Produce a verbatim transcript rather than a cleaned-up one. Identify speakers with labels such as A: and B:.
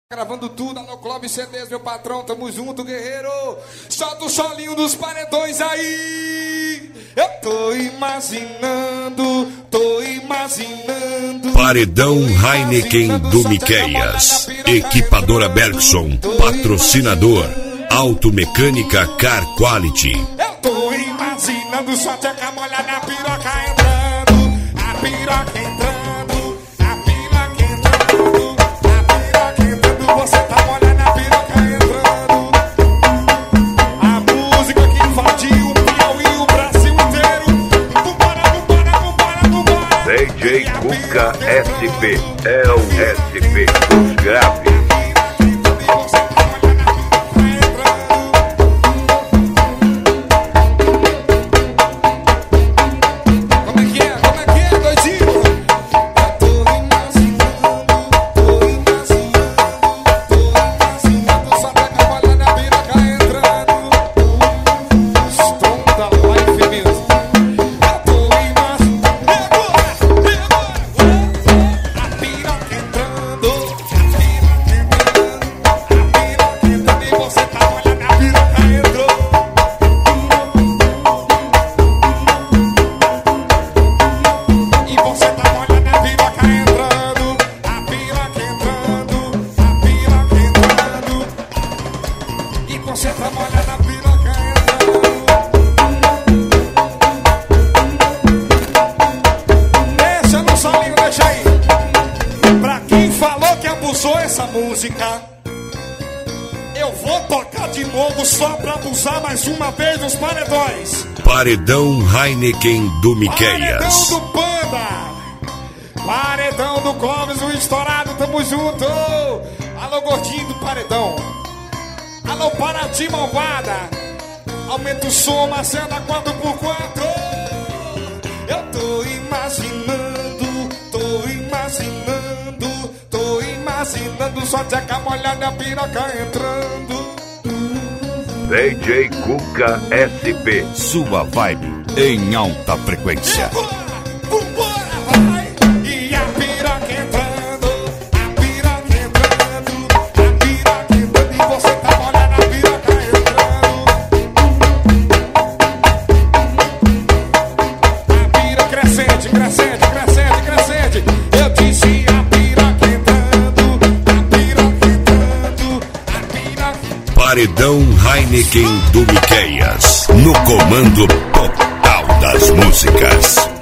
A: Gravando tudo, alô Clóvis C Ds, meu patrão, tamo junto, guerreiro. Solta o solinho dos paredões aí. Eu tô imaginando, tô imaginando.
B: Paredão Heineken do Miqueias. Equipadora Bergson, patrocinador. Automecânica Car Quality.
A: Eu tô imaginando, só te acamolhar na piroca entrando. A piroca entrando. Você tá molhando a piroca entrando. A música que invadiu o Piauí e o Brasil inteiro. Vambora, vambora, vambora, vambora.
B: D J Cuca S P. É o S P dos graves.
A: Eu vou tocar de novo só pra abusar mais uma vez nos paredões.
B: Paredão Heineken do Miqueias.
A: Paredão do Panda. Paredão do Clóvis, o estourado, tamo junto. Alô, gordinho do paredão. Alô, Paraty malvada. Aumenta o som, Marcela, quatro por quatro. Eu tô imaginando, tô imaginando, tô imaginando só te acamolhando a piroca entrando.
B: D J Cuca S P. Sua vibe em alta frequência.
A: Vambora, vai! E a piroca entrando, a piroca entrando, a piroca entrando. E você tá molhando a piroca entrando. A piroca crescente, crescente, crescente, crescente. Eu disse a piroca entrando, a piroca entrando, a piroca.
B: Paredão Heineken do Miqueias. No comando total das músicas.